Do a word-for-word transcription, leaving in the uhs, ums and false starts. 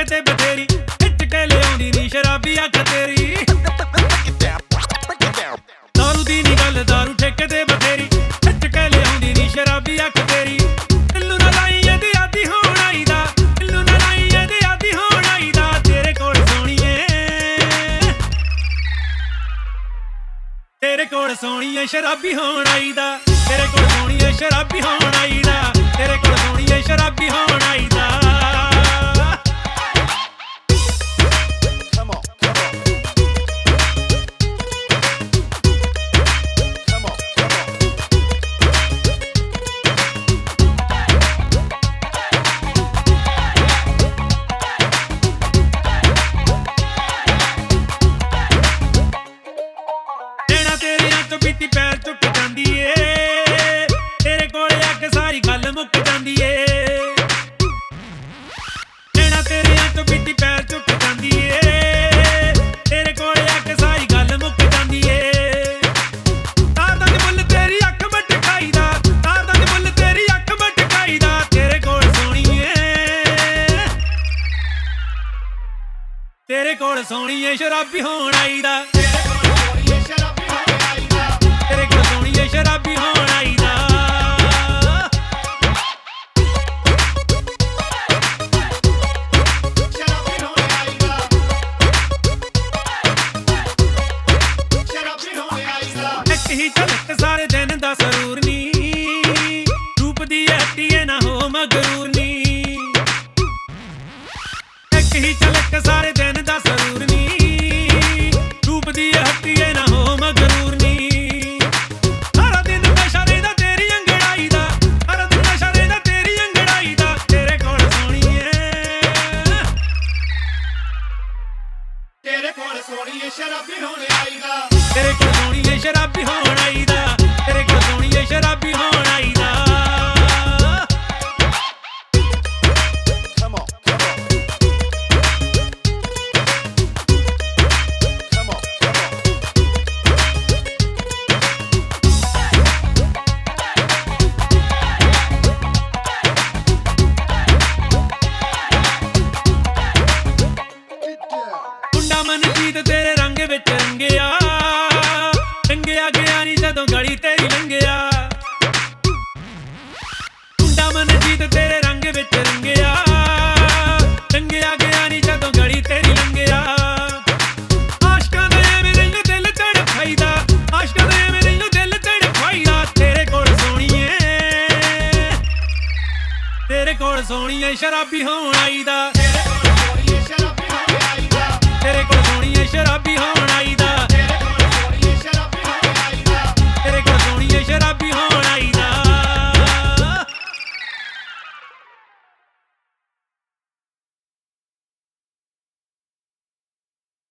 ਠੇਕੇ ਤੇ ਬਥੇਰੀ ਖਿੱਚ ਕੇ ਲਿਆਉਂਦੀ ਨੀ ਸ਼ਰਾਬੀ ਅੱਖ ਤੇਰੀ ਦਾਰੂ ਦੀ ਨੀ ਗੱਲ ਦਾਰੂ ਠੇਕੇ ਤੇ ਬਥੇਰੀ ਖਿੱਚ ਕੇ ਲਿਆਉਂਦੀ ਨੀ ਸ਼ਰਾਬੀ ਅੱਖ ਤੇਰੀ ਮੈਨੂੰ ਨਾ ਲਾਈ ਇਹਦੀ ਆਦੀ ਹੋਣ ਆਈਦਾ ਮੈਨੂੰ ਨਾ ਲਾਈ ਇਹਦੀ ਆਦੀ ਹੋਣ ਆਈਦਾ ਤੇਰੇ ਕੋਲ ਸੋਹਣੀਏ ਤੇਰੇ ਕੋਲ ਸੋਹਣੀਏ ਸ਼ਰਾਬੀ ਹੋਣ ਆਈਦਾ ਤੇਰੇ ਕੋਲ ਸੋਹਣੀਏ ਸ਼ਰਾਬੀ ਹੋਣ ਆਈਦਾ ਤੇਰੇ ਕੋਲ ਸੋਹਣੀਏ ਸ਼ਰਾਬੀ ਹੋਣ ਆਈਦਾ ਬੀਤੀ ਪੈਰ ਝੁੱਕ ਜਾਂਦੀ ਏ ਤੇਰੇ ਕੋਲ ਆ ਕੇ ਸਾਰੀ ਗੱਲ ਮੁੱਕ ਜਾਂਦੀ ਏ ਨੈਣਾ ਤੇਰਿਆਂ ਤੋਂ ਬੀਤੀ ਪੈਰ ਝੁੱਕ ਜਾਂਦੀ ਏ ਤੇਰੇ ਕੋਲ ਆ ਕੇ ਸਾਰੀ ਗੱਲ ਮੁੱਕ ਜਾਂਦੀ ਏ ਤਾਰਦਾ ਨੀ ਮੁੱਲ ਤੇਰੀ ਅੱਖ ਮਟਕਾਈ ਦਾ ਤਾਰਦਾ ਨੀ ਮੁੱਲ ਤੇਰੀ ਅੱਖ ਮਟਕਾਈ ਦਾ ਤੇਰੇ ਕੋਲ ਸੋਹਣੀਏ ਤੇਰੇ ਕੋਲ ਸੋਹਣੀਏ ਸ਼ਰਾਬੀ ਹੋਣ ਆਈਦਾ ਤੇਰੇ ਕੋਲ ਸੋਹਣੀਏ ਸ਼ਰਾਬੀ ਹੋਣ ਆਈਦਾ ਸ਼ਰਾਬੀ ਹੋਣ ਆਈਦਾ ਸ਼ਰਾਬੀ ਹੋਣ ਆਈਦਾ ਇੱਕ ਹੀ ਝਲਕ ਸਾਰੇ ਦਿਨ ਦਾ ਸਰੂਰ ਨੀ ਰੂਪ ਦੀ ਹੱਟੀਏ ਨਾ ਹੋ ਮਗਰੂਰ ਨੀ ਇੱਕ ਹੀ ਝਲਕ ਸਾਰੇ ਦਿਨ ਦਾ ਸਰੂਰ ਨੀ ਰੂਪ ਦੀ ਹੱਟੀਏ ਨਾ ਹੋ ਮਗਰੂਰ ਨੀ ਤੇਰੇ ਕੋਲ ਸੋਹਣੀਏ ਸ਼ਰਾਬੀ ਹੋਣ ਆਈਦਾ ਤੇਰੇ ਕੋਲ ਸੋਹਣੀਏ ਸ਼ਰਾਬੀ ਹੋਣ ਆਈਦਾ ਤੇਰੇ ਕੋਲ ਸੋਹਣੀਏ ਸ਼ਰਾਬੀ ਹੋਣ ਆਈਦਾ Come on, come on. Come on, come on. Manjeet ਤੇਰੇ ਰੰਗ ਵਿੱਚ ਰੰਗਿਆ ਰੰਗਿਆ ਗਿਆ ਨੀ ਜਦੋਂ ਗਲੀ ਤੇਰੀ ਲੰਘਿਆ ਮੁੰਡਾ ਮਨਜੀਤ ਤੇਰੇ ਰੰਗ ਵਿੱਚ ਰੰਗਿਆ ਰੰਗਿਆ ਗਿਆ ਨੀ ਜਦੋਂ ਗਲੀ ਤੇਰੀ ਲੰਘਿਆ ਆਸ਼ਕਾਂ ਦੇ ਮੇਰੇ ਨੂੰ ਦਿਲ ਧੜਕਾਈਦਾ ਆਸ਼ਕਾਂ ਦੇ ਮੇਰੇ ਨੂੰ ਦਿਲ ਧੜਕਾਈਦਾ ਤੇਰੇ ਕੋਲ ਸੋਹਣੀਏ ਤੇਰੇ ਕੋਲ ਸੋਹਣੀਏ ਸ਼ਰਾਬੀ ਹੋਣ ਆਈਦਾ ਤੇਰੇ ਕੋਲ ਸੋਹਣੀਏ ਸ਼ਰਾਬੀ ਹੋਣ ਆਈਦਾ ਤੇਰੇ ਕੋਲ ਸੋਹਣੀਏ ਸ਼ਰਾਬੀ ਹੋਣ ਆਈਦਾ